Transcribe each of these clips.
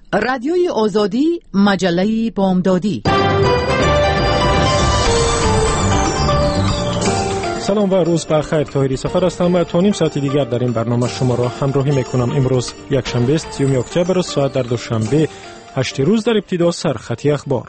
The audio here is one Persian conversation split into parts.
رادیوی آزادی، مجله بامدادی. سلام و روز بخیر. طاهری سفر هستم و تا نیم ساعت دیگر در این برنامه شما را همراهی میکنم. امروز یک شنبه است، 30 اکتبر، ساعت در دوشنبه 8 روز. در ابتدا سرخطی اخبار.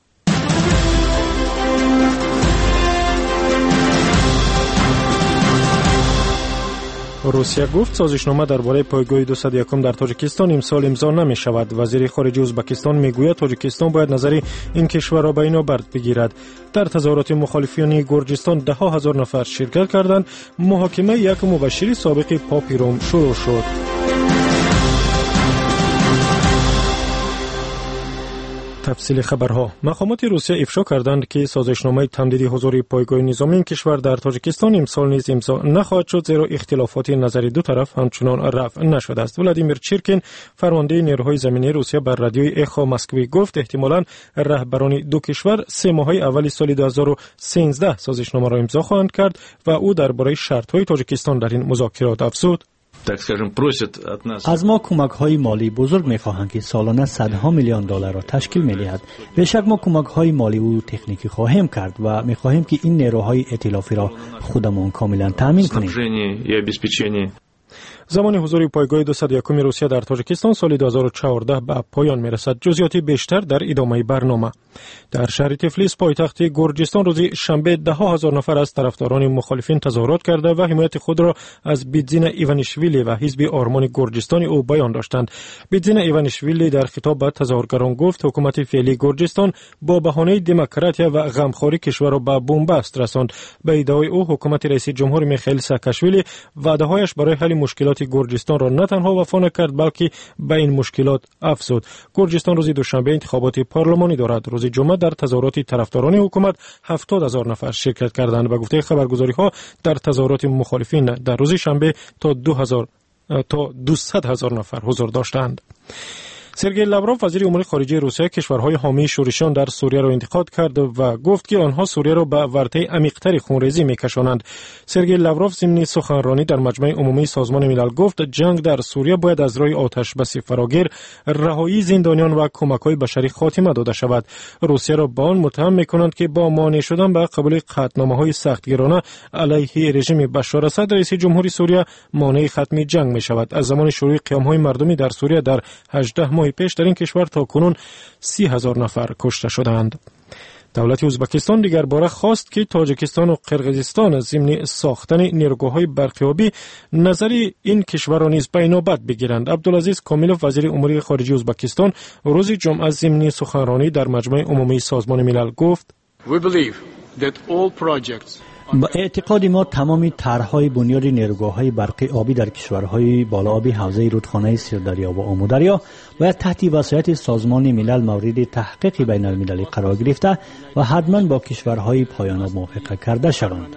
روسیه گفت سازشنامه درباره پایگاه 201 در تاجیکستان امسال امضا نمی شود. وزیر خارجه ازبکستان میگوید تاجیکستان باید نظر این کشور را به اینابرد بگیرد. در تظاهرات مخالفین گرجستان ده ها هزار نفر شرکت کردند. محاکمه یک مبشر سابق پاپ روم شروع شد. تفصیل خبرها. مقامات روسیه افشا کردند که سازشنامه تمدید حضور پایگاه نظامی این کشور در تاجیکستان امسال نیز امضا نخواهد شد، زیرا اختلافات نظری دو طرف همچنان رفع نشده است. ولادیمیر چرکین، فرمانده نیروهای زمینی روسیه، بر رادیوی اخو مسکوی گفت احتمالاً رهبران دو کشور 3 ماه اول سال 2013 سازشنامه را امضا خواهند کرد و او درباره شرط‌های تاجیکستان در این مذاکرات افزود. از ما کمک‌های مالی بزرگ می‌خواهند که سالانه صدها میلیون دلار را تشکیل می‌دهد. بیشک ما کمک‌های مالی و تکنیکی خواهیم کرد و می‌خواهیم که این نیروهای ائتلافی را خودمان کاملا تامین کنیم. زمان حضور پایگاه 201 روسیه در تاجیکستان سال 2014 به پایان میرسد. جزئیات بیشتر در ادامه برنامه. در شهر تفلیس پایتخت گرجستان روز شنبه ده ها هزار نفر از طرفداران مخالفین تظاهرات کرده و حمایت خود را از بیدزین ایوانیشویلی و حزب آرمان گرجستان او بیان داشتند. بیدزین ایوانیشویلی در خطاب به تظاهرگران گفت حکومت فعلی گرجستان با بهانه دموکراسی و غمخواری کشور را به بنبست رساند. به ادعای او حکومت رئیس جمهور میخائیل ساکاشویلی وعده‌هایش برای حل مشکلات گرجستان را نه تنها وفا نکرد بلکه به این مشکلات افزود. گرجستان روز دوشنبه انتخابات پارلمانی دارد. روز جمعه در تظاهرات طرفداران حکومت 70,000 نفر شرکت کردند. به گفته خبرگزاری‌ها در تظاهرات مخالفین در روز شنبه تا 200,000 نفر حضور داشتند. سرگئی لاوروف، وزیر امور خارجه روسیه، کشورهای حامی شورشیان در سوریه را انتقاد کرد و گفت که آنها سوریه را به ورطه عمیق‌تر خونریزی می‌کشانند. سرگئی لاوروف ضمن سخنرانی در مجمع عمومی سازمان ملل گفت جنگ در سوریه باید از راه آتش بس فراگیر، رهایی زندانیان و کمک‌های بشری خاتمه داده شود. روسیه را با آن متهم می‌کنند که با مانع شدن به قبول قطعنامه‌های سختگیرانه علیه رژیم بشار اسد رئیس جمهوری سوریه مانع ختم جنگ می‌شود. از زمان شروع قیام‌های مردمی در سوریه در 18 ماه پیش در این کشور تا کنون 30,000 نفر کشته شدند. دولت ازبکستان دیگر باره خواست که تاجیکستان و قرقیزستان ضمن ساختن نیروگاه‌های برقیابی نظر این کشور را نیز به اینابت بگیرند. عبدالعزیز کامیلوف، وزیر امور خارجه ازبکستان، روز جمعه ضمن سخنرانی در مجمع عمومی سازمان ملل گفت با اعتقاد ما تمامی طرح‌های بنیاد نیروگاه‌های برقی آبی در کشورهای بالابی حوزه رودخانه سیردریا و آمودریا باید تحت وصایت سازمان ملل مورد تحقیق بین‌المللی قرار گرفته و حتما با کشورهای پایان آب موافقه کرده شوند.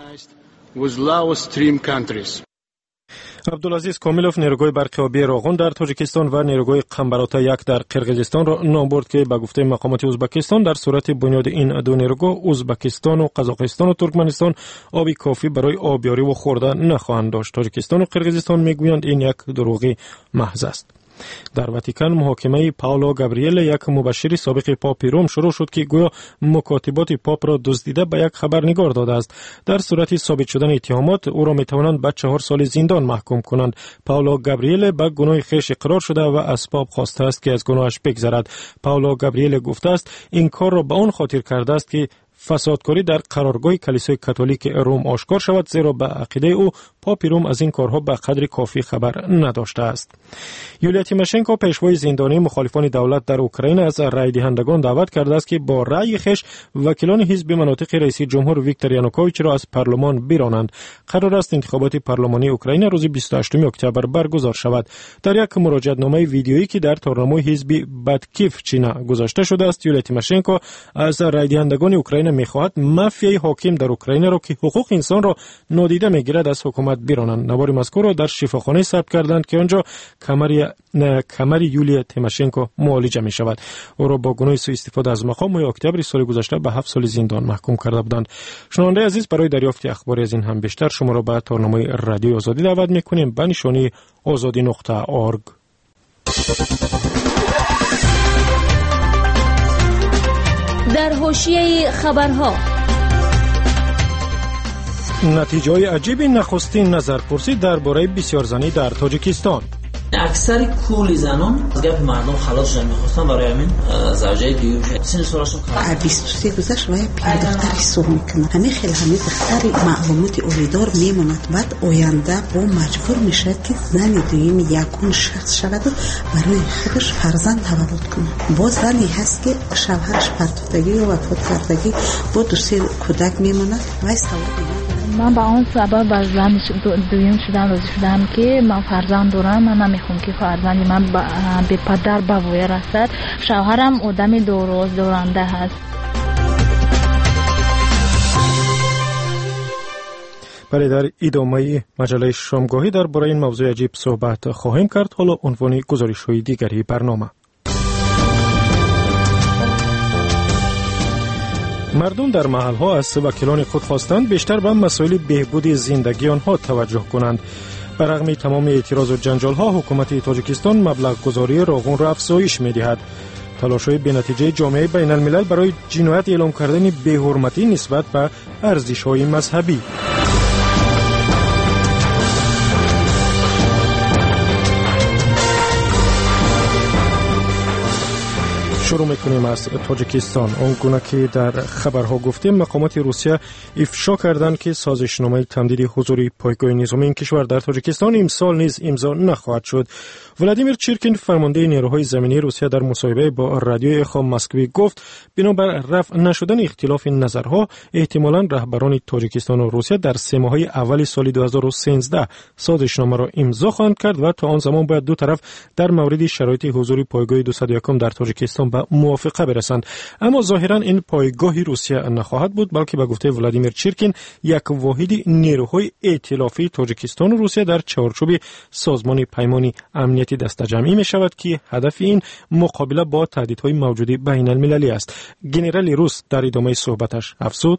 عبدالعزیز کامیلوف نیروگاه برقی آبی راغون در تاجیکستان و نیروگاه قنبراتا یک در قرقیزستان را نام برد که به گفته مقامات ازبکستان در صورت بنیاد این دو نیروگاه ازبکستان و قزاقستان و ترکمنستان آبی کافی برای آبیاری و خوردن نخواهند داشت. تاجیکستان و قرقیزستان میگویند این یک دروغ محض است. در واتیکان محاکمه پائولو گابریل، یک مبشر سابق پاپ روم، شروع شد که گویا مکاتبات پاپ را دزدیده به یک خبرنگار داده است. در صورت ثابت شدن اتهامات او را میتوانند به 4 سال زندان محکوم کنند. پائولو گابریل به گناه خویش اقرار شده و از پاپ خواسته است که از گناهش بگذرد. پائولو گابریل گفته است این کار را به آن خاطر کرده است که فسادکاری در قرارگاه کلیسای کاتولیک روم آشکار شود، زیرا به عقیده او پاپ روم از این کارها به قدر کافی خبر نداشته است. یولیا تیماشنکو، پیشوای زندانی مخالفان دولت در اوکراین، از رای دهندگان دعوت کرده است که با رای خویش وکیلان حزب مناطق رئیس جمهور ویکتور یانوکوویچ را از پارلمان برانند. قرار است انتخابات پارلمانی اوکراین روز 28 اکتبر برگزار شود. در یک مراجعه‌نامه ویدیویی که در تارنمای حزب باتکیفچینا گذاشته شده است، یولیا تیماشنکو از رای دهندگان اوکراین می‌خواهد مافیای حاکم در اوکراین را که حقوق انسان را نادیده می‌گیرد از حکومت بیرانند. نوار مذکور را در شفاخانه ثبت کردند که آنجا کمر یولیا تیماشنکو معالجه می‌شود. او را با گناه سوء استفاده از مقام ماه اکتبر سال گذشته به 7 سال زندان محکوم کرده بودند. شنونده عزیز، برای دریافت اخبار از این هم بیشتر شما را به تارنمای رادیو آزادی دعوت می‌کنیم به نشانی azadi.org. حاشیه خبرها. نتیجه عجیب نخستین نظرپرسی درباره بسیارزنی در تاجیکستان. اکثر کل زنان از گپ مردم خلاصشون می‌خواستن، برای همین زوجه دیو سن سالشون کار 23 گذشت و پیر دختری سوق میکنه. همین خیلی همین دختری معلومات اولیدار میموند، بعد آینده با مجبور میشه که زن دویم یکون شخص شود و برای خودش فرزند تولد کنه. باز زنی هست که شوهرش پرتودگی و وفات کردگی با دو سه کودک میموند و سواد من با اون سبب از زن دویم شدم راضی شدم که من فرزند دارم. من نمیخوام که فرزند من به پدر بویه رسد. شوهرم آدم دورنده هست. برای در ادامه مجله شامگاهی درباره این موضوع عجیب صحبت خواهیم کرد. حالا عنوان گزارش‌های دیگری برنامه. مردم در محل‌ها از وکیلان خود خواستند بیشتر به مسائل بهبود زندگی آنها توجه کنند. برغم تمام اعتراض و جنجال‌ها، حکومت تاجیکستان مبلغ گذاری راغون را افزایش می‌دهد. تلاش‌های بی‌نتیجه جامعه بین الملل برای جنایت اعلام کردن بی‌حرمتی نسبت به ارزش‌های مذهبی. شروع میکنیم از تاجیکستان. آنگونه که در خبرها گفتیم، مقامات روسیه افشا کردند که سازشنامه تمدید حضور پایگاه نظامی این کشور در تاجیکستان امسال نیز امضا نخواهد شد. ولادیمیر چیرکین، فرمانده نیروهای زمینی روسیه، در مصاحبه با رادیو اخو مسکوی گفت بنابر رفع نشدن اختلاف نظرها احتمالاً رهبران تاجیکستان و روسیه در 3 ماه اول سال 2013 سازشنامه را امضا خواهند کرد و تا آن زمان باید دو طرف در مورد شرایط حضور پایگاه 201 در تاجیکستان به موافقه برسند. اما ظاهرا این پایگاه روسیه نخواهد بود، بلکه به گفته ولادیمیر چیرکین یک واحد نیروهای ائتلافی تاجیکستان و روسیه در چارچوب سازمان پیمان امنیتی دسته‌جمعی می شود که هدف این مقابله با تهدیدهای موجود بین المللی است. ژنرال روس در ادامه صحبتش افزود: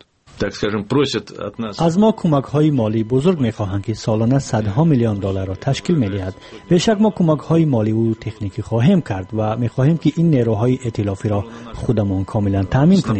از ما کمک های مالی بزرگ می خواهند که سالانه صدها میلیون دلار را تشکیل می دهد. بیشک ما کمک های مالی و تکنیکی خواهیم کرد و می خواهیم که این نیروهای ائتلافی را خودمان کاملا تامین کنیم.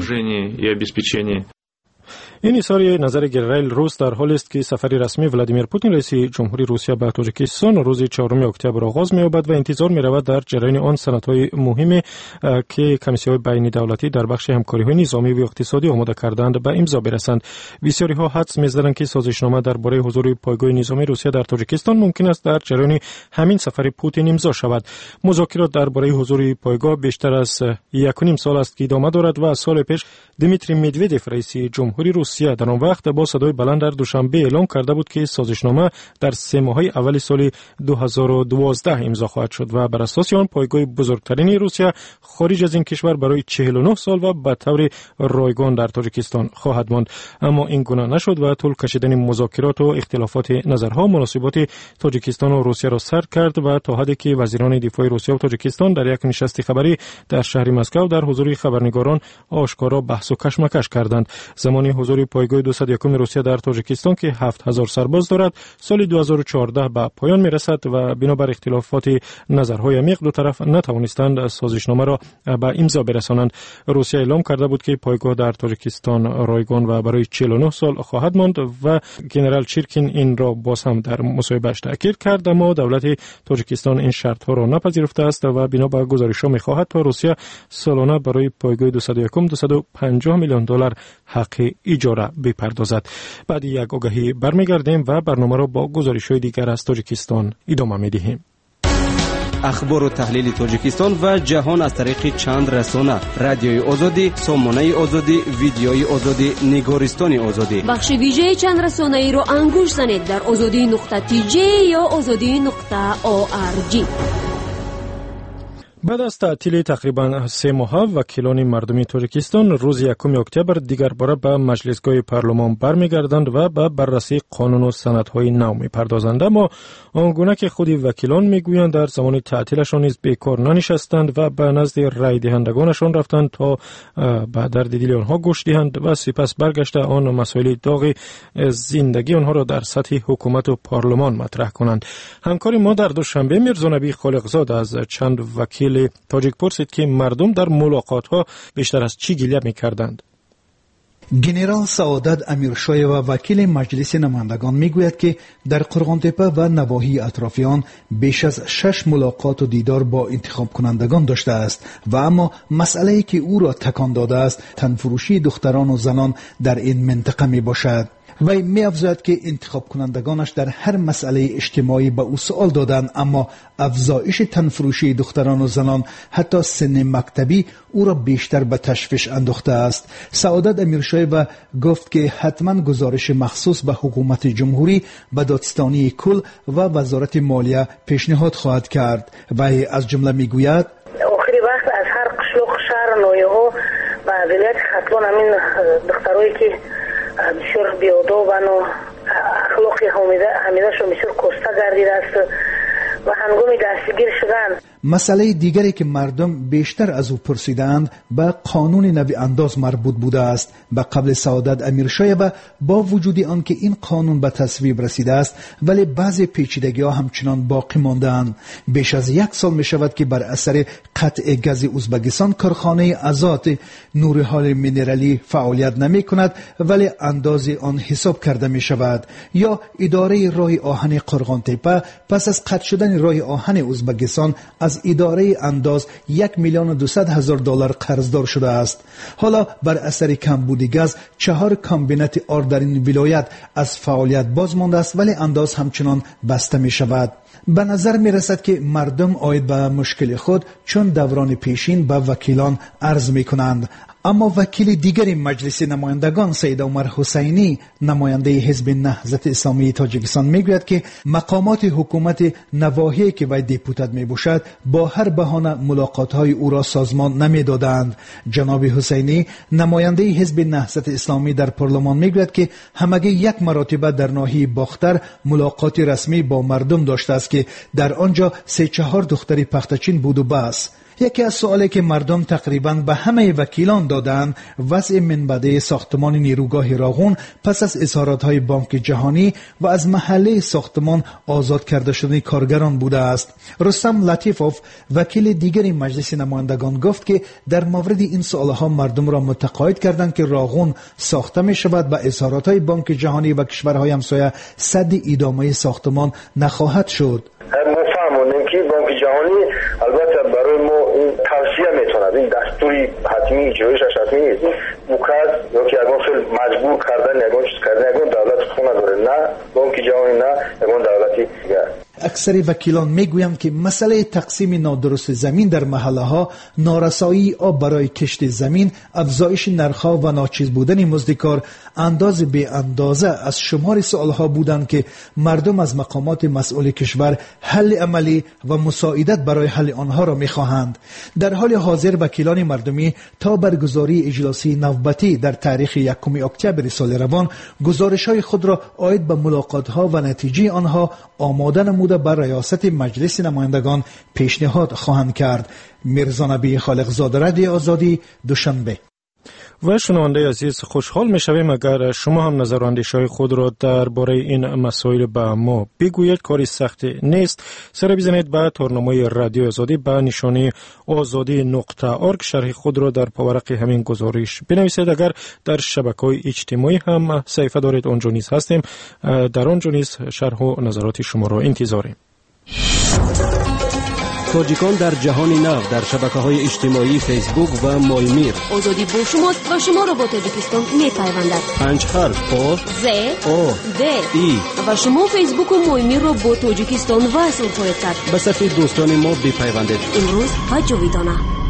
این اظهار نظر ژنرال روس در حالی است که سفر رسمی ولادیمیر پوتین رئیس جمهوری روسیه به تاجیکستان روز 4 اکتبر آغاز می‌یابد و انتظار می‌رود در جریان آن سندهای مهمی که کمیسیون بین دولتی در بخش همکاری‌های نظامی و اقتصادی آماده کردند به امضا برسند. بسیاری‌ها حدس می‌زنند که سازشنامه درباره حضور پایگاه نظامی روسیه در تاجیکستان ممکن است در جریان همین سفر پوتین امضا شود. مذاکرات درباره حضور پایگاه بیشتر از 1.5 سال است که ادامه دارد و سال پیش دیمیتری مدودوف رئیس جمهوری روسیه در آن وقت با صدای بلند در دوشنبه اعلام کرده بود که سازشنامه در 3 ماه اول سال 2012 امضا خواهد شد و بر اساس آن پایگاه بزرگترین روسیه خارج از این کشور برای 49 سال و به طور رایگان در تاجیکستان خواهد ماند. اما این گونه نشد و طول کشیدن مذاکرات و اختلافات نظرها مناسبات تاجیکستان و روسیه را سر کرد و تا حدی که وزیران دفاع روسیه و تاجیکستان در یک نشست خبری در شهر مسکو در حضور خبرنگاران آشکارا بحث و کشمکش کردند. زمانی حضور پایگاه 201 روسیه در تاجیکستان که 7000 سرباز دارد سال 2014 به پایان میرسد و بنابر اختلافات نظرهای عمیق دو طرف نتوانستند سازشنامه را به امضا برسانند. روسیه اعلام کرده بود که پایگاه در تاجیکستان رایگان و برای 49 سال خواهد ماند و ژنرال چیرکین این را باز هم در مصاحبه‌اش تاکید کرد، اما دولت تاجیکستان این شرط‌ها را نپذیرفته است و بنا به گزارش‌ها می‌خواهد تا روسیه سالانه برای پایگاه 201 250 میلیون دلار حق اجاره بپردازد. بعد یک آگهی برمیگردیم و برنامه را با گزارش‌های دیگر از تاجیکستان ادامه می‌دهیم. اخبار و تحلیل تاجیکستان و جهان از طریق چند رسانه: رادیوی آزادی، سامانه آزادی، ویدیوی آزادی، نگارستان آزادی. بخش ویژه چند رسانه‌ای رو انگوش زنید در azadi.tj یا azadi.org. بعد از تعطیل تقریبا 3 ماه وکیلان مردمی تاجیکستان روز 1 اکتبر دیگر باره به مجلسگاه پارلمان برمیگردند و به بررسی قانون و سندهای نو میپردازند. اما آنگونه که خود وکیلان میگویند در زمان تعطیلشان نیز بیکار ننشستند و به نزد رای دهندگانشان رفتند تا به درد دل آنها گوش دهند و سپس برگشته آن مسائل داغ زندگی آنها را در سطح حکومت و پارلمان مطرح کنند. همکار ما در دوشنبه میرزا نبی خالقزاد از چند وکیل تاجیک پرسید که مردم در ملاقات ها بیشتر از چی گله می‌کردند. گنرال سعادت امیرشاه و وکیل مجلس نمایندگان میگوید که در قرغانتپه و نواحی اطرافیان بیش از 6 ملاقات و دیدار با انتخاب کنندگان داشته است و اما مسئله‌ای که او را تکان داده است تنفروشی دختران و زنان در این منطقه می باشد. وی می افزاید که انتخاب کنندگانش در هر مسئله اجتماعی به او سوال دادند، اما افزایش تنفروشی دختران و زنان حتی سن مکتبی او را بیشتر به تشویش انداخته است. سعادت امیرشاه و گفت که حتما گزارش مخصوص به حکومت جمهوری، به دادستانی کل و وزارت مالیه پیشنهاد خواهد کرد. وی از جمله میگوید آخری وقت از هر قشلاق شهر نایه ها و ولایت خطلان همین دخترایی که بسیار بیادابن و اخلاقی حمیدهشون بسیار کسته گردیده است و هنگام دستگیر شدن. مسئله دیگری که مردم بیشتر از او پرسیدند به قانون نوی انداز مربوط بوده است. به قبل سعادت امیرشاه و با وجود آن که این قانون به تصویب رسیده است ولی بعضی پیچیدگی ها همچنان باقی مانده‌اند. بیش از 1 سال می شود که بر اثر قطع گاز ازبکستان کارخانه آزاد نورحال مینرالی فعالیت نمی کند ولی انداز آن حساب کرده می شود. یا اداره راه آهن قرغانتپه پس از قطع شدن راه آهن ازبکستان از اداره انداز $1,200,000 قرضدار شده است. حالا بر اثر کمبود گاز 4 کامبینات آر در این ولایت از فعالیت باز مانده است ولی انداز همچنان بسته می شود. به نظر می رسد که مردم آید به مشکل خود چون دوران پیشین به وکیلان عرض می کنند. اما وکیل دیگری مجلس نمایندگان سید عمر حسینی نماینده حزب نهضت اسلامی تاجیکستان میگوید که مقامات حکومت نواحی که وی دیپوتات می باشد با هر بهانه ملاقات های او را سازمان نمی دادند. جناب حسینی نماینده حزب نهضت اسلامی در پارلمان میگوید که همگی 1 مرتبه در ناحیه باختر ملاقات رسمی با مردم داشته است که در آنجا 3-4 دختری پختچین بود و بس. یکی از سوالی که مردم تقریباً به همه وکیلان دادند وضع منبع ساختمان نیروگاه راغون پس از اظهارات‌های بانک جهانی و از محله ساختمان آزاد کرده شدن کارگران بوده است. رستم لطیفوف وکیل دیگری مجلس نمایندگان گفت که در مورد این سوالها مردم را متقاعد کردند که راغون ساخته می شود و اظهارات‌های بانک جهانی و کشورهای همسایه سد ادامه ساختمان نخواهد شد. بانک جهانی البته برای ما این توصیه میتوند، این دستوری حتمی اجرایش حتمی نیست. بوکاز یا که اگه فعل مجبور کردن یگان چیز کردن یگان دولت خونه داره، نه بانک جهانی نه یگان دولتی دیگر. اکثر وکیلان میگویند که مسئله تقسیم نادرست زمین در محله ها، نارسایی آب برای کشت زمین، افزایش نرخ‌ها و ناچیز بودن مزدکار انداز به اندازه از شمار سوالها بودند که مردم از مقامات مسئول کشور حل عملی و مساعدت برای حل آنها را میخواهند. در حال حاضر وکیلان مردمی تا برگزاری اجلاسی نوبتی در تاریخ 1 اکتبر سال روان گزارش‌های خود را عاید به ملاقات‌ها و نتیجه آنها آماده نموده به ریاست مجلس نمایندگان پیشنهاد خواهند کرد. میرزا نبی خالقزاده، رادیو آزادی، دوشنبه. و شنونده عزیز خوشحال میشویم اگر شما هم نظر و اندیشه‌های خود را درباره این مسائل به ما بگویید. کاری سخت نیست. سر بزنید به تورنمای رادیو آزادی به نشانی azadi.org، شرح خود را در پاورق همین گزارش بنویسید. اگر در شبکه‌های اجتماعی هم صفحه دارید آنجا نیز هستیم، در آنجا نیز شرح و نظرات شما را انتظاریم. تاجیکان در جهان نو در شبکه‌های اجتماعی فیسبوک و مایمیر. آزادی با شماست و شما را با تاجیکستان می‌پیوندد. 5 حرف او ز او د ای و شما فیسبوک و مایمیر را با تاجیکستان وصل خواهید کرد. به صفحه دوستان ما بپیوندید. امروز و جاویدانه.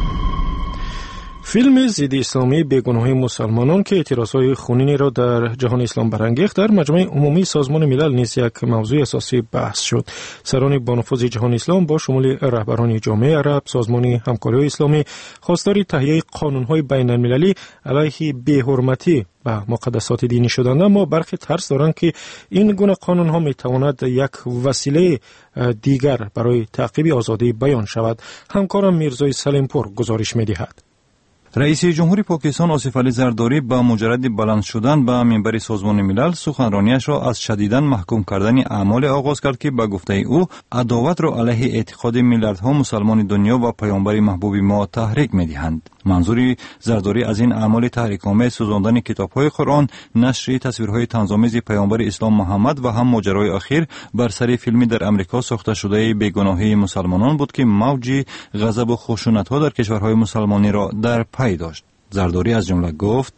فیلم ضد اسلامی بیگناهی مسلمانان که اعتراضهای خونینی را در جهان اسلام برانگیخت در مجمع عمومی سازمان ملل نیز یک موضوع اساسی بحث شد. سران با نفوذ جهان اسلام با شمول رهبران جامعه عرب، سازمان همکاری اسلامی خواستار تهیه قانون‌های بین‌المللی علیه بی‌حرمتی و مقدسات دینی شدند، اما برخی ترس دارند که این گونه قانون‌ها می‌تواند یک وسیله دیگر برای تعقیب آزادی بیان شود. همکارم میرزای سلیمپور گزارش می‌دهد. رئیس جمهور پاکستان آصف علی زرداری با مجرد بلند شدن به منبر سازمان ملل سخنرانیش را از شدیداً محکوم کردن اعمال آغاز کرد که به گفته او عداوت را علیه اعتقاد میلیاردها مسلمان دنیا و پیامبر محبوب ما تحریک می‌دهند. منظور زرداری از این اعمال تحریک‌آمیز سوزاندن کتاب‌های قرآن، نشر تصویرهای طنزآمیز پیامبر اسلام محمد و هم ماجرای اخیر بر سر فیلمی در امریکا ساخته شده بیگناهی مسلمانان بود که موج غضب و خشونت‌ها در کشورهای مسلمانی را در پی داشت. زرداری از جمله گفت: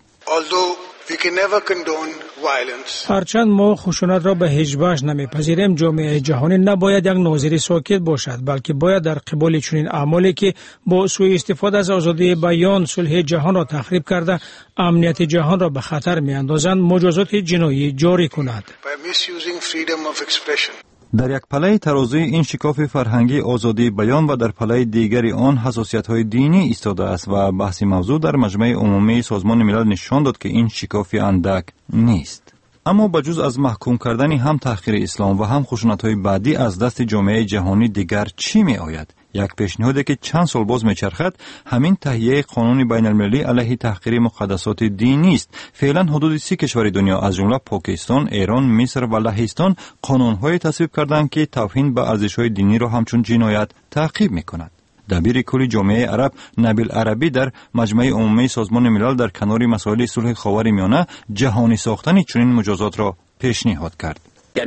هرچند ما خشونت را به هیچ وجه نمیپذیریم، جامعه جهانی نباید یک ناظر ساکت باشد، بلکه باید در قبال چنین اعمالی که با سوء استفاده از آزادی بیان صلح جهان را تخریب کرده امنیت جهان را به خطر میاندازند مجازات جنایی جاری کند. در یک پله ترازوی این شکاف فرهنگی آزادی بیان و در پله دیگری آن حساسیت‌های دینی ایستاده است و بحث موضوع در مجمع عمومی سازمان ملل نشان داد که این شکاف اندک نیست. اما بجز از محکوم کردن هم تحقیر اسلام و هم خشونت‌های بعدی از دست جامعه جهانی دیگر چی می آید؟ یک پیشنهادی که چند سال باز میچرخد همین تهیه قانون بین المللی علیه تحقیر مقدسات دینی است. فعلا حدود 30 کشور دنیا از جمله پاکستان، ایران، مصر و لهستان قانون‌های تصویب کردند که توهین به ارزش‌های دینی را همچون جنایت تعقیب می‌کند. دبیر کل جامعه عرب نبیل عربی در مجمع عمومی سازمان ملل در کنار مسائل صلح خاورمیانه جهانی ساختن چنین مجازات را پیشنهاد کرد.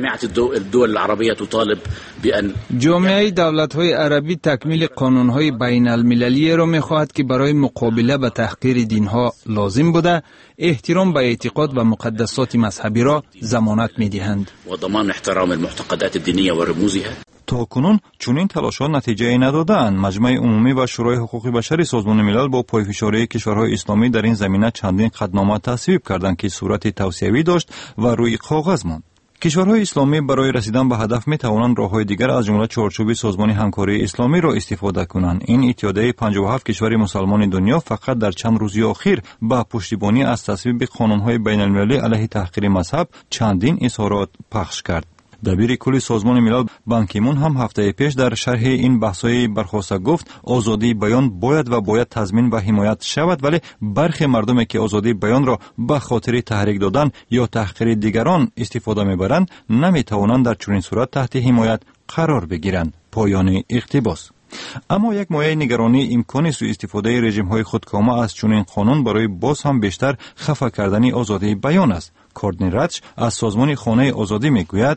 جامعه دولت‌های عربی تکمیل قانون‌های بین المللی را می‌خواهد که برای مقابله با تحقیر دین‌ها لازم بوده احترام به اعتقاد و مقدسات مذهبی را ضمانت می‌دهند و ضمان احترام المعتقدات الدینیه و رموزها. تا کنون چنین تلاش‌ها نتیجه ندادند. مجمع عمومی و شورای حقوق بشر سازمان ملل با پایفشاری کشورهای اسلامی در این زمینه چندین قطعنامه تصویب کردند که صورت توصیوی داشت و روی کاغذ ماند. کشورهای اسلامی برای رسیدن به هدف می توانند راه‌های دیگر از جمله چارچوب سازمان همکاری اسلامی را استفاده کنند. این اتحادیه 57 کشور مسلمان دنیا فقط در چند روز اخیر با پشتیبانی از تصویب قانون‌های بین‌المللی علیه تحقیر مذهب چندین اظهارات پخش کرد. دبیر کل سازمان ملل بان کی مون هم هفته پیش در شرح این بحث‌های برخواسته گفت آزادی بیان باید تضمین و حمایت شود، ولی برخی مردمی که آزادی بیان را به خاطر تحریک دادن یا تحقیر دیگران استفاده می‌برند نمی‌توانند در چنین صورت تحت حمایت قرار بگیرند. پایان اقتباس. اما یک مایه نگرانی امکان سوء استفاده رژیم‌های خودکامه از چنین قانون برای باز هم بیشتر خفه کردن آزادی بیان است. کوردنی رچ از سازمان خانه آزادی میگوید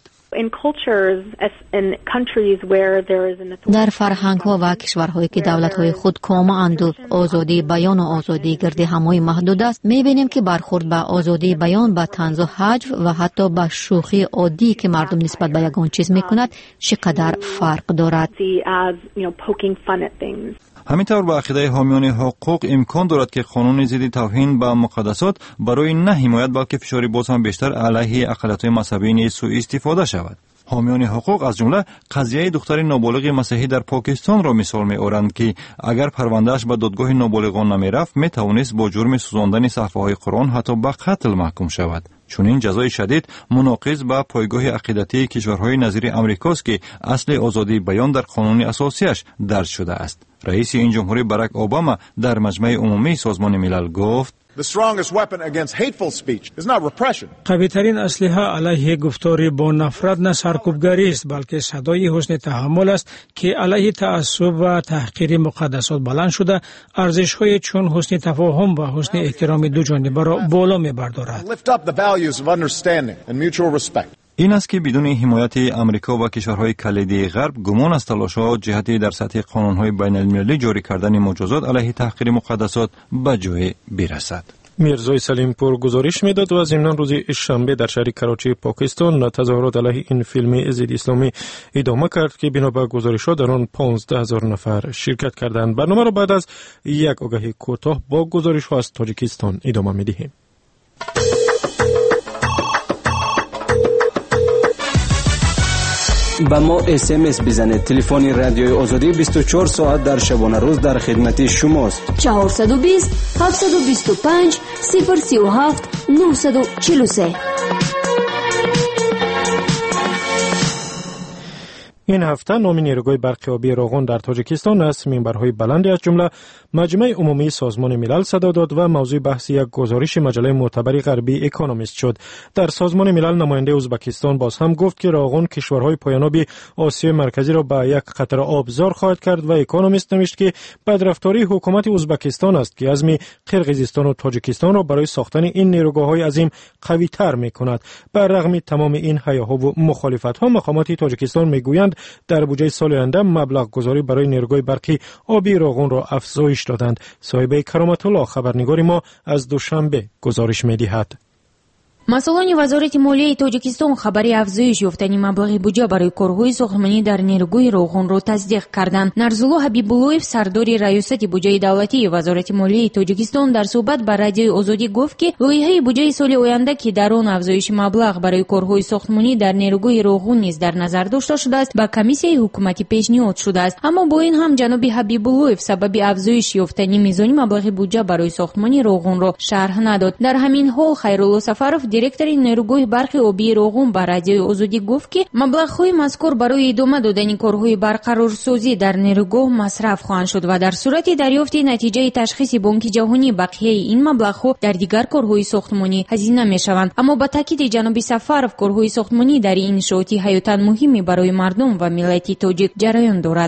در فرهنگ‌ها و کشورهایی که دولت‌های خودکامه اند و آزادی بیان و آزادی گرد همای محدود است می‌بینیم که برخورد به آزادی بیان به طنز و هجو و حتی به شوخی عادی که مردم نسبت به یگان چیز می‌کند چقدر فرق دارد. همینطور به عقیده حامیان حقوق امکان دارد که قانون ضد توهین به مقدسات برای نه حمایت بلکه فشاری باز هم بیشتر علیه اقلیت‌های مذهبی نیز سوء استفاده شود. حامیان حقوق از جمله قضیه دختر نابالغ مسیحی در پاکستان را مثال می‌آورند که اگر پروندهش به دادگاه نابالغان نمی‌رفت می‌توانست با جرم سوزاندن صفحه‌های قرآن حتی به قتل محکوم شود. چنین جزای شدید مناقض با پایگاه عقیدتی کشورهای نظیر امریکاست که اصل آزادی بیان در قانون اساسیش درج شده است. رئیس این جمهوری باراک اوباما در مجمع عمومی سازمان ملل گفت: قوی‌ترین اسلحه علیه گفتار با نفرت نه سرکوبگری است بلکه صدای حسن تحمل است که علیه تعصب و تحقیر مقدسات بلند شده ارزش‌های چون حسن تفاهم و حسن احترام دو جانبه را بالا می‌بردارد. این است که بدون حمایت امریکا و کشورهای کلیدی غرب گمان از تلاش‌ها جهتی در سطح قانون‌های بین‌المللی جاری کردن مجازات علیه تحقیر مقدسات به جای برسد. میرزای سلیمپور گزارش میداد و از ضمن روز شنبه در شهر کراچی پاکستان تظاهرات علیه این فیلم ضد اسلامی ادامه کرد که بنا به گزارش‌ها در آن 15000 نفر شرکت کردند. برنامه را بعد از یک آگهی کوتاه با گزارش‌ها از تاجیکستان ادامه می‌دهیم. با ما SMS بزنید. تلفن رادیوی آزادی 24 ساعت در شبانه روز در خدمت شماست. 420 725 037 943. این هفته نام نیروگاه برق آبی روغن در تاجیکستان از منبرهای بلندی از جمله مجمع عمومی سازمان ملل صدا داد و موضوع بحث یک گزارش مجله معتبر غربی اکونومیست شد. در سازمان ملل نماینده ازبکستان باز هم گفت که روغن کشورهای پایاناب آسیای مرکزی را به یک خطر آبزار خواهد کرد و اکونومیست نوشت که بدرفتاری حکومت ازبکستان است که عزم قرقیزستان و تاجیکستان را برای ساختن این نیروگاه‌های عظیم قوی‌تر می‌کند. بر رغم تمام این هیاها و مخالفت‌ها مقامات تاجیکستان می‌گویند در بودجه سال آینده مبلغ گذاری برای نیروگاه برقی آبی روغن را افزایش دادند. صاحب کرامت الله خبرنگار ما از دوشنبه گزارش می‌دهد. مسئولان وزارت مالیه تاجیکستان خبری افزایش یافتنی مبلغ بودجه برای کارهای ساختمانی در نیروگاه روغن را تصدیق کردند. نرزулло ҳабибуллоев сардори раёсати буҷаи давлатии вазорати молияи тоҷикистон дар суҳбат ба радиои озодӣ гуфт ки лоиҳаи буҷаи соли оянда ки дар он афзоиши маблағ барои корҳои сохтмонӣ дар нерӯгоҳи роғун низ дар назар дошта шудааст ба комиссияи ҳукуматӣ пешниҳод шудааст. аммо бо ин ҳам ҷаноби ҳабибуллоев сабаби афзоиш ёфтани мизони маблағи буҷа барои сохтмони роғунро шарҳ надод. дар ҳамин ҳол хайрулло сафаров директори нерӯгоҳи барқи обии роғун ба радиои озодӣ гуфт ки маблағҳои мазкур барои идома додани корҳои барқарорсозӣ дар нерӯгоҳ масраф хоҳанд шуд ва дар сурати дарёфти натиҷаи ташхиси бонки ҷаҳонӣ бақияи ин маблағҳо дар дигар корҳои сохтмонӣ ҳазина мешаванд. аммо ба таъкиди ҷаноби сафаров корҳои сохтмонӣ дар ин иншооти ҳаётан муҳими барои мардум ва миллати тоҷик ҷараён дорад.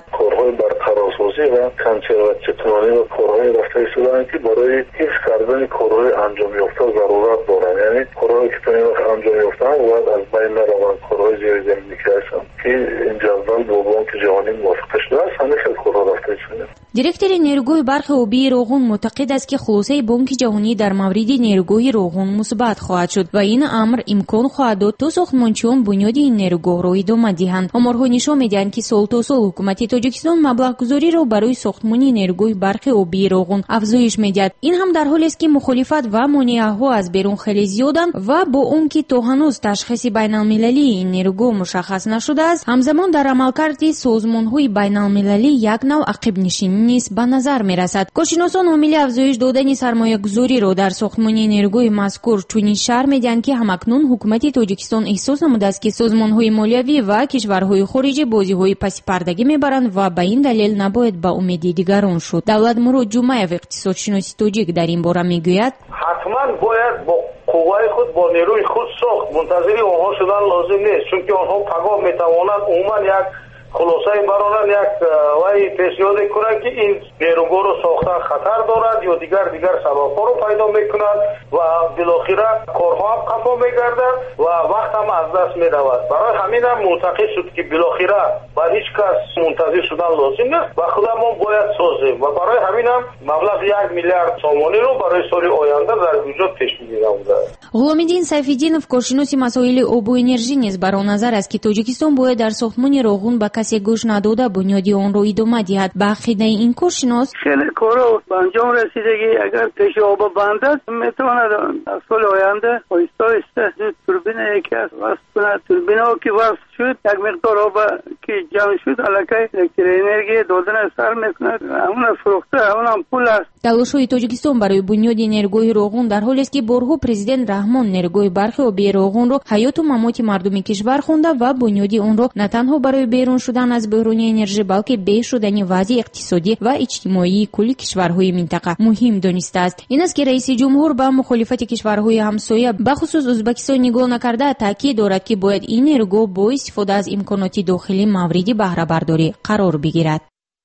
و کنسرواتیو کنونی و کارهای رفته ایستادن که برای حفظ کردن کارهای انجام یافته ضرورت دارن. یعنی کارهایی که تونیم انجام یافتن باید از بین نروند. کارهای زیر زمینی که هستن که این جدول با بانک جهانی موافقه شده است همیشه کارها رفته ایستادن. директори нерӯгоҳи барқи обии роғун муътақид аст ки хулосаи бонки ҷаҳонӣ дар мавриди нерӯгоҳи роғун мусбат хоҳад шуд ва ин амр имкон хоҳад дод то сохтмончиён бунёди ин нерӯгоҳро идома диҳанд. оморҳо нишон медиҳанд ки сол то сол ҳукумати тоҷикистон маблағгузориро барои сохтмони нерӯгоҳи барқи обии роғун афзоиш медиҳад. ин ҳам дар ҳолест ки мухолифат ва монеаҳо аз берун хеле зиёданд ва бо он ки то ҳанӯз ташхиси байналмилалии ин нерӯгоҳ мушаххас нашудааст ҳамзамон дар амалкарди созмонҳои байналмилалӣ як нав ақибнишинӣ низ ба назар мерасад. коршиносон омили афзоиш додани сармоягузориро дар сохтмони нерӯгоҳи мазкур чунин шарҳ медиҳанд ки ҳамакнун ҳукумати тоҷикистон эҳсос намудааст ки созмонҳои молиявӣ ва кишварҳои хориҷӣ бозиҳои паси пардагӣ мебаранд ва ба ин далел набояд ба умеди дигарон шуд. давлатмурод ҷумаев иқтисодшиноси тоҷик дар ин бора мегӯяд ҳатман бояд бо қувваи худ бо нерӯи худ сохт мунтазири онҳо шудан лозим нест чунки онҳо пагоҳ метавонанд умуман як خلاصه برانن یک وای پیشنهاد کنند که این نیروگاه رو ساختن خطر دارد یا دیگر سبب‌ها رو پیدا میکنند و بالاخره کارها هم خفا میگردد و وقت هم از دست میرود. برای همین هم معتقد شد که بالاخره بر هیچ کس منتظر شدن لازم نیست و خودمون باید سازیم و برای همین هم مبلغ 1 میلیارد سومانی رو برای سال آینده در بودجه پیش بینی نموده. ғуломиддин сайфиддинов коршиноси масоили обу энержӣ низ баро назар аст ки тоҷикистон бояд дар сохтмони роғун ба касе гӯш надода бунёди онро идома диҳад. ба ақидаи ин коршинос خیلی کارا به انجام رسیدگی اگر پیش آب بند است میتواند در سال آینده آهسته آهسته توربین یکی از وصل کند. توربین ها که وصل شد یک مقدار آب که جمع شد الکی الکتریک انرژی دادن سر میکند همون فروخته همون پول است. талошҳои тоҷикистон барои бунёди нерӯгоҳи роғун дар ҳолест ки борҳо президент раҳмон нерӯгоҳи барқи обии роғунро ҳаёту мамоти мардуми кишвар хонда ва бунёди онро на танҳо барои берун шудан аз бӯҳрони энержӣ балки беҳ шудани вазъи иқтисодӣ ва иҷтимоии кулли кишварҳои минтақа муҳим донистааст. ин аст ки раиси ҷумҳур ба мухолифати кишварҳои ҳамсоя бахусус ӯзбекистон нигоҳ накарда таъкид дорад ки бояд ин нерӯгоҳ бо истифода аз имконоти дохилӣ мавриди баҳрабардорӣ қарор бигирад.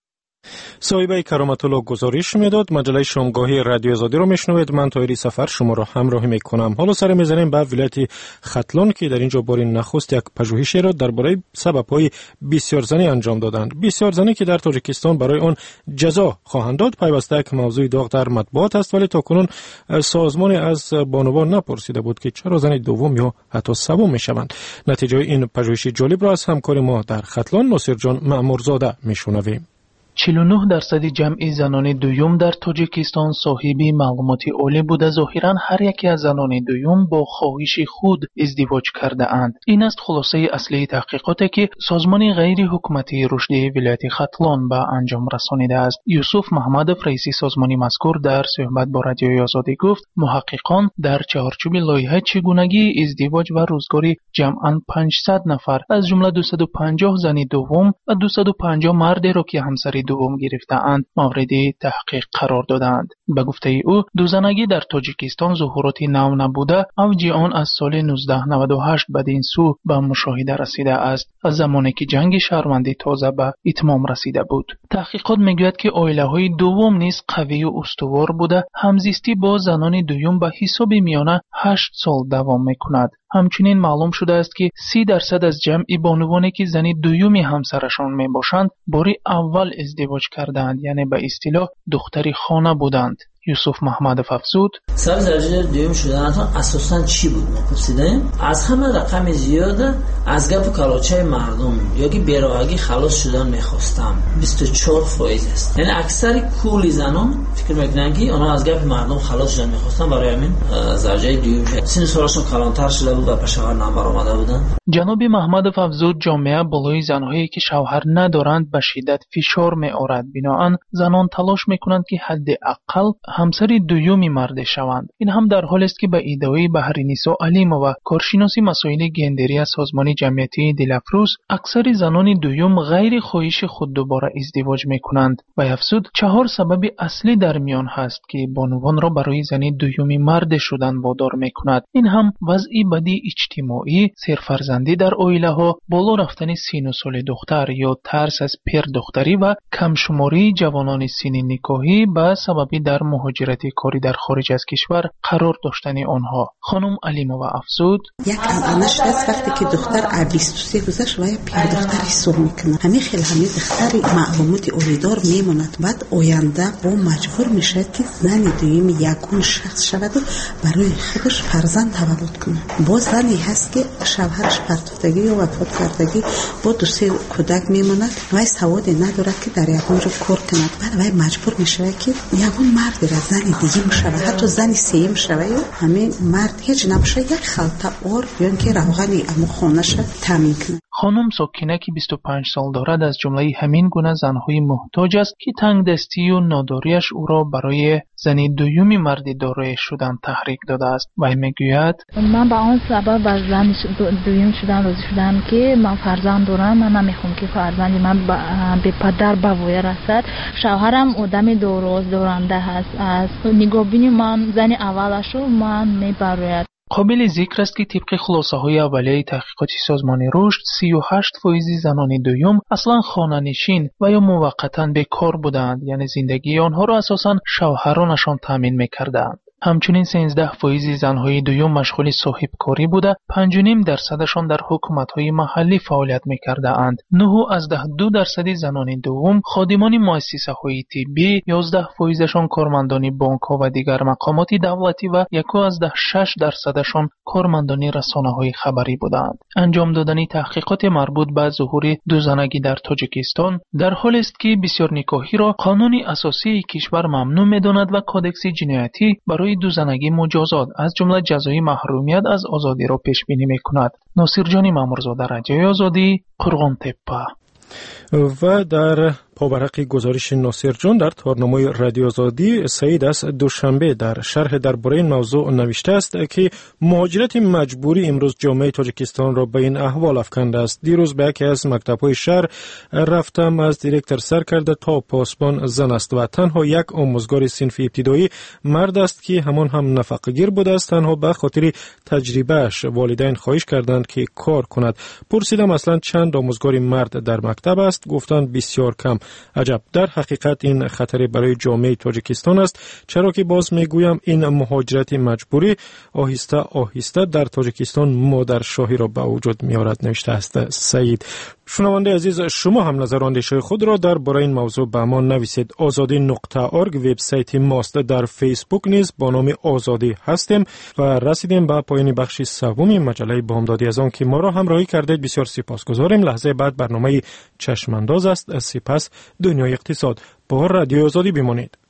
صاحبه کرامت‌الله گزارش میداد. مجله شامگاهی رادیو آزادی رو میشنوید. من طاهری سفر شما رو همراهی میکنم. حالا سر میزنیم به ولایت ختلان که در اینجا بار نخست یک پژوهشی را درباره سبب‌های بسیارزنی انجام دادند. بسیارزنی که در تاجیکستان برای آن جزا خواهند داد پیوسته یک موضوع داغ در مطبوعات است، ولی تاکنون سازمان از بانوان نپرسیده بود که چرا زن دوم یا حتی سوم میشوند. نتیجه این پژوهش جالب را از همکار ما در ختلان ناصر جان مأمورزاده میشنویم. 49% جمعی زنان دویم در تاجیکستان صاحب معلومات عالی بوده. ظاهرا هر یکی از زنان دویم با خواهش خود ازدواج کرده اند. این است خلاصه اصلی تحقیقاتی که سازمان غیر حکومتی رشد ولایت ختلان به انجام رسانیده است. یوسف محمدов رئیس سازمان مذکور در صحبت با رادیوی آزادی گفت محققان در چارچوب لایحه چگونگی ازدواج و روزگاری جمعاً 500 نفر از جمله 250 زن دوم و 250 مرد را که همسر دوم گرفته‌اند مورد تحقیق قرار دادند. به گفته او دوزنگی در تاجیکستان ظهورات نو نبوده، اوج آن از سال 1998 بدین سو به مشاهده رسیده است، از زمانی که جنگ شهروندی تازه به اتمام رسیده بود. تحقیقات میگوید که عائله‌های دوم نیز قوی و استوار بوده، همزیستی با زنان دوم به حساب میانه 8 سال دوام میکند. همچنین معلوم شده است که 30% از جمع بانوانی که زن دومی همسرشان می باشند باری اول ازدواج کردند، یعنی به اصطلاح دختری خانه بودند. یوسف محمدов افزود سبب درجه دوم شدنتان اساساً چی بود؟ ما پرسیدیم. از همه رقم زیاد از گپ کلاچه مردم یا که بیراهگی خلاص شدن میخواستم 24% است. یعنی اکثر کل زنان فکر میکنن که آنها از گپ مردم خلاص شدن میخواستن، برای همین درجه دوم شد. سن سالشون کلانتر شده بود و به شوهر نامبر آمده بودن. جناب محمدов افزود جامعه بالای زنهایی که شوهر ندارند به شدت فشار میآورد. بنابراین زنان تلاش میکنند که حداقل همسر دومی مرد شوند. این هم در حالی است که به ادعای بهرنیسا علیمова کارشناس مسائل گندری از سازمان جمعیتی دلافروز اکثر زنان دوم غیر خواهش خود دوباره ازدواج میکنند و افزود 4 سبب اصلی در میان هست که بانوان را برای زن دومی مرد شدن وادار میکند. این هم وضعی بدی اجتماعی، سرفرزندی در عائله ها، بالا رفتن سن و سال دختر یا ترس از پیر دختری و کم شماری جوانان سن نکاحی به سبب در مهاجرت کاری در خارج از کشور قرار داشتن آنها. خانم علیمова افزود یک الانش از وقتی که دختر 23 گذشت و پیر دختر حساب میکنه، همین خیلی همین دختر معلومات اولیدار میموند، بعد آینده با مجبور میشه که زن دویم یگون شخص شود و برای خودش فرزند تولد کنه. با زنی هست که شوهرش پرتفتگی یا وفات کردگی با 2-3 کودک میموند و سواد ندارد که در یگون رو کار کند، بعد وای مجبور میشه که یگون مرد را زن دیگه میشه، حتی زن سیم شوه یا همین مرد هیچ نباشه یک خلطه آر بیان که روغنی امو خونش تامین کنه. خانم ساکنه که 25 سال دارد از جمله همین گونه زنهای محتاج است که تنگ دستی و ناداریش او را برای زن دومی مرد دارای شدن تحریک داده است. و میگوید من با آن سبب از زن دوم شدن راضی شدم که من فرزند دارم، من نمیخوام که فرزندی من به پدر بویه رسد. شوهرم آدم درست دارنده هست، از نگاه بینی من زن اولشو من میبراید. قابل ذکر است که طبق خلاصه های اولیه تحقیقات سازمان رشد 38% زنان دوم اصلا خانه نشین و یا موقتا بیکار بودند، یعنی زندگی آنها را اساساً شوهرانشان تامین میکردند. همچنین 13% زنهای دوم مشغول صاحب کاری بوده، 5.5% در حکومت‌های محلی فعالیت می‌کرده‌اند. 9.2% زنان دوم خادمان مؤسسه‌های طبی، 11%شان کارمندان بانک‌ها و دیگر مقامات دولتی و 1.6%شان کارمندان رسانه‌های خبری بودند. انجام دادن تحقیقات مربوط به ظهور دوزنگی در تاجیکستان در حالی است که بسیار نکاحی را قانون اساسی کشور ممنوع می‌داند و کودکس جنایتی برای دوزنگی مجازات از جمله جزای محرومیت از آزادی را پیش بینی می‌کند. ناصر جانی مامورزاده، رادیوی آزادی، قرغان تپه. و در پاورق گزارش ناصر جان در تارنامه رادیو آزادی سعید از دوشنبه در شرح درباره این موضوع نوشته است که مهاجرت مجبوری امروز جامعه تاجیکستان را به این احوال افکنده است. دیروز به یکی از مکتب‌های شهر رفتم، از دیرکتور سر کرده تا پاسبان زن است و تنها یک آموزگار صنف ابتدایی مرد است که همان هم نفقه‌گیر بوده است. تنها به خاطر تجربهش والدین خواهش کردند که کار کند. پرسیدم اصلا چند آموزگار مرد در مکتب است؟ گفتند بسیار کم. عجب، در حقیقت این خطر برای جامعه تاجیکستان است، چرا که باز میگویم این مهاجرت مجبوری آهسته آهسته در تاجیکستان مادرشاهی را به وجود میارد، نوشته است سعید. شنونده عزیز، شما هم نظر و اندیشه خود را درباره این موضوع به ما نویسید. azadi.org وبسایت ماست. در فیسبوک نیز با نام آزادی هستیم و رسیدیم به پایان بخش سوم مجله بامدادی. از آن که ما را همراهی کردید بسیار سپاسگزاریم. لحظه بعد برنامه چشمانداز است. سپس دنیای اقتصاد. با رادیو آزادی بمانید.